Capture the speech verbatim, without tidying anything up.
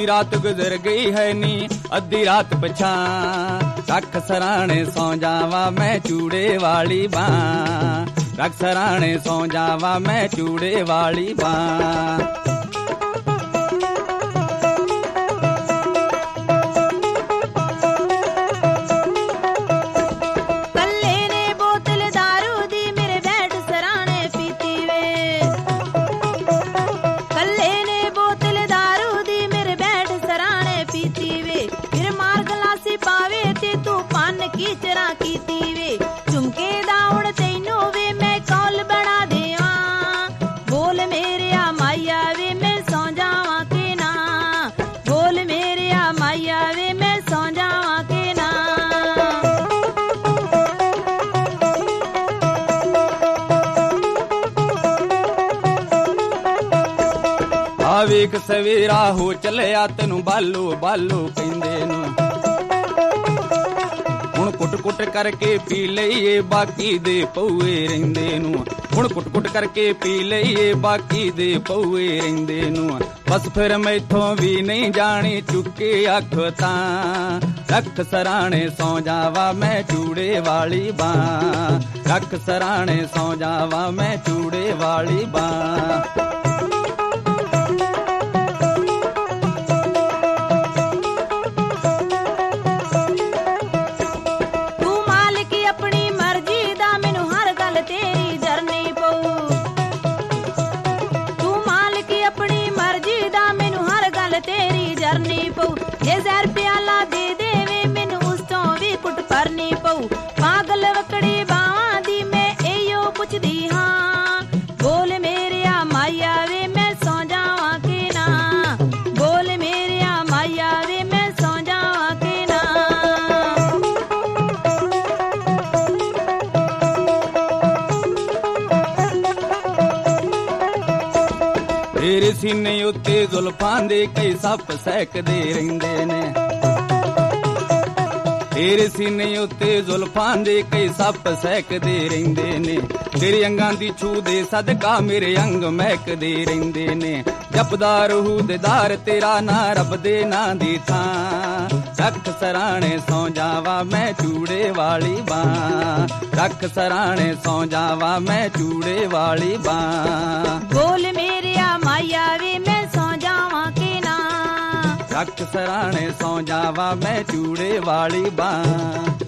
आधी रात गुजर गई है नी अद्धी रात पछा रख सराणे सौ जावा मैं चूड़े वाली बां रख सराणे सौ जावा मैं चूड़े वाली बां कीचरा कीती वे झुमके दाउण तैनू वे मैं कौल बना देवा बोल मेरे आ माइया वे मैं सौ जावा के ना बोल मेरे आ माइया वे मैं सौ जावा के ना आवेक सवेरा हो चलिया तेनू बालो बालो कहंदे नू कुट कुट करके पी लईए बाकी दे पौए रहिंदे नू हुण कुट कुट करके पी लईए बाकी दे पौए रहिंदे नू बस फिर मैथों भी नहीं जानी चुके अख तां रख सराणे सौ जावा मैं चूड़े वाली बां रख सराणे सौ जावा मैं चूड़े वाली बां जे जहर प्याला दे देवे मैनू उस तो भी कुट भरनी पऊ पागल वकड़ी बावां दी मैं एयो पुछदी हां बोल मेरे आ माइया वे मैं सौ जावा के ना बोल मेरे आ माइया वे मैं सौ जावा के ना तेरे सीने उत्ते जुल्फां दे कई सप सहकदे रहिंदे ने तेरे सीने उत्ते जुल्फां दे कई सप सहकदे रहिंदे ने तेरे अंगां दी छू दे सदका मेरे अंग महकदे रहिंदे ने जपदा रहू दीदार तेरा ना रब दे नां दी थां रख सराणे सौ जावा मैं चूड़े वाली बां रख सराणे सौ जावा मैं चूड़े वाली बां बोल मेरे आ माइया वे मैं सौ जावा के ना रख सराणे सौ जावा मैं चूड़े वाली बां।